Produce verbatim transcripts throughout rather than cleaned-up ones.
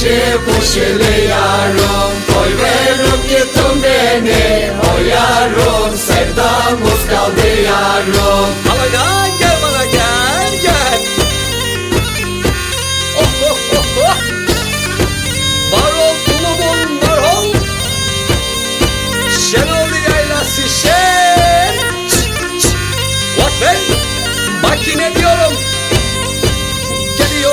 başı poşeli yarım. Koy verip gittin beni o yarım, sevdamız kaldı yarım. Alana gel bana gel gel. Oh oh oh oh. Var ol tulumun var ol. Şenoldu yaylası şen. Bak ben makine diyorum. Geliyor.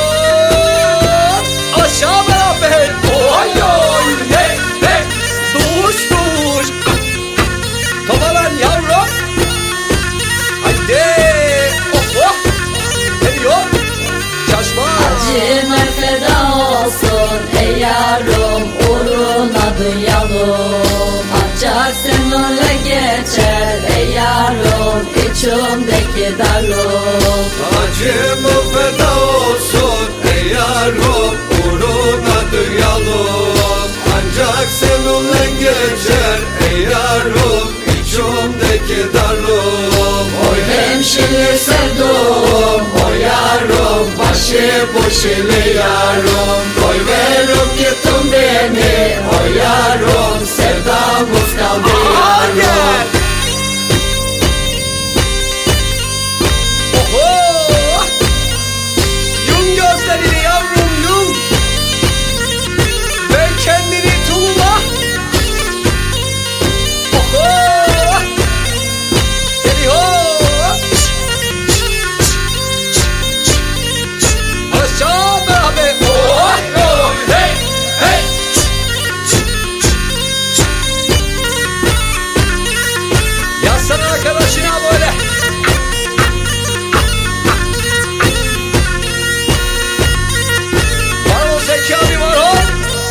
Aşağı beraber. Oy oy hey hey. Duş duş. Topalan yavrum. Haydi. Oh oh. Geliyor. Şaşma. Acıma feda olsun ey yarım, uğruna duyalım. Ancak seninle geçer ey yarım, içimdeki darım. Acımı feda olsun ey yarım, uğruna duyalım. Ancak seninle geçer ey yarım, içimdeki darım. Oy hemşire sevdum o yarım, başı poşeli yarım. Koy verip gittin beni o yarım, sevdamız kaldı yarım. Oho! Yum gözlerini yavrum yum. Ver kendini tuluma. Oho! Geliyor. Aşağı beraber. Oh oh hey hey. Yazsana arkadaşına böyle. Var ol Zeki abi var ol.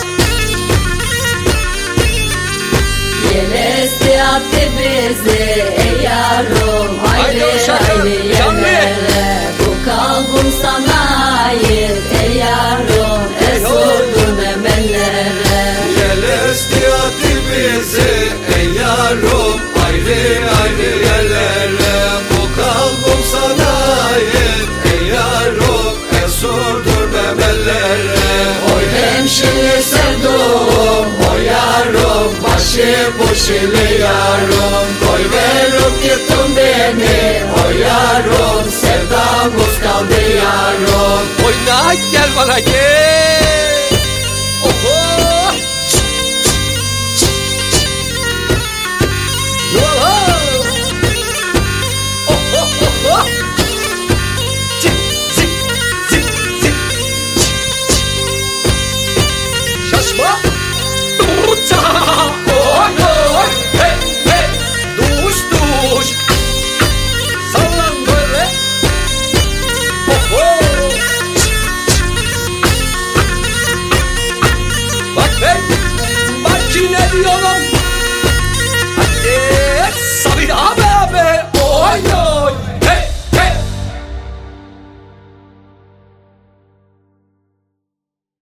Yelesti attı bizi ey yarım, Haydi ayrı uşaklar, ayrı canlı. yerlere. Bu kalbim sana ait ey yarım, esurdum emellere. Gelesti attı bizi ey yarım, ayrı ayrı yerlere. Bu kalbim sana ait ey yarım, esurdur memellere. Oy hemşire sevdum o yarım, başı poşeli yarım. Koy verip gittin beni o yarım, sevdamız kaldı yarım. Oyna gel bana gel.